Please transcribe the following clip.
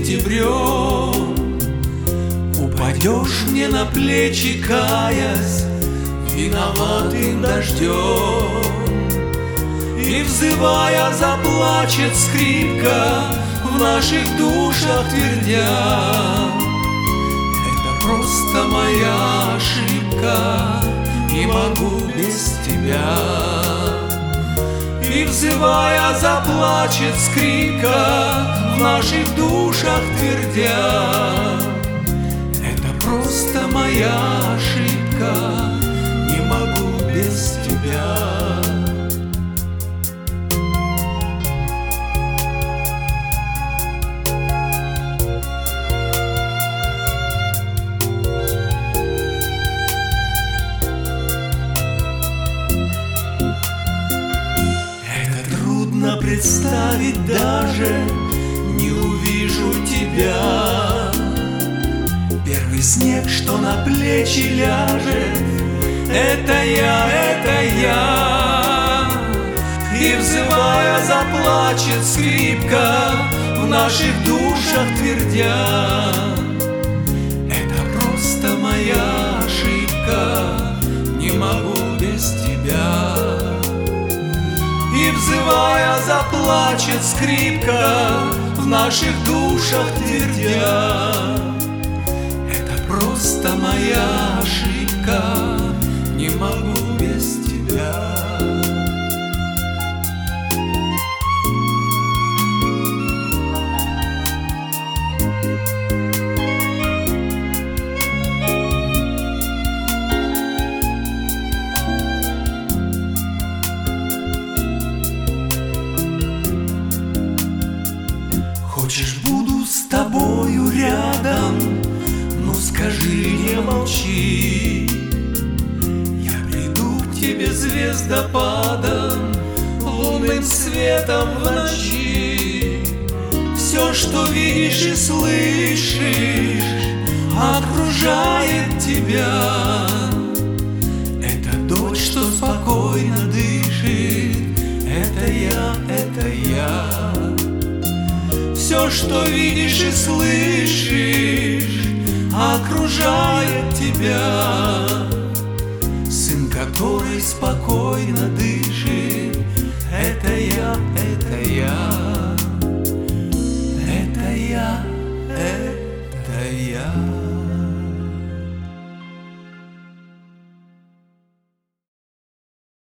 сентябрем. Упадешь мне на плечи, каясь виноватым дождем, и, взывая, заплачет скрипка в наших душах, твердя: это просто моя ошибка, не могу без тебя. И, взывая, заплачет скрипка в наших душах, твердя: это просто моя ошибка, не могу без тебя. Представить даже, не увижу тебя. Первый снег, что на плечи ляжет, это я, это я. И, взывая, заплачет скрипка в наших душах, твердя: это просто моя ошибка, не могу без тебя. И, взывая, заплачет скрипка в наших душах, твердя: это просто моя ошибка, не могу без тебя. Хочешь, буду с тобою рядом, ну скажи, не молчи. Я приду к тебе звездопадом, лунным светом в ночи. Все, что видишь и слышишь, окружает тебя. Это дочь, что спокойно дышит, это я, это я. Все, что видишь и слышишь, окружает тебя. Сын, который спокойно дышит,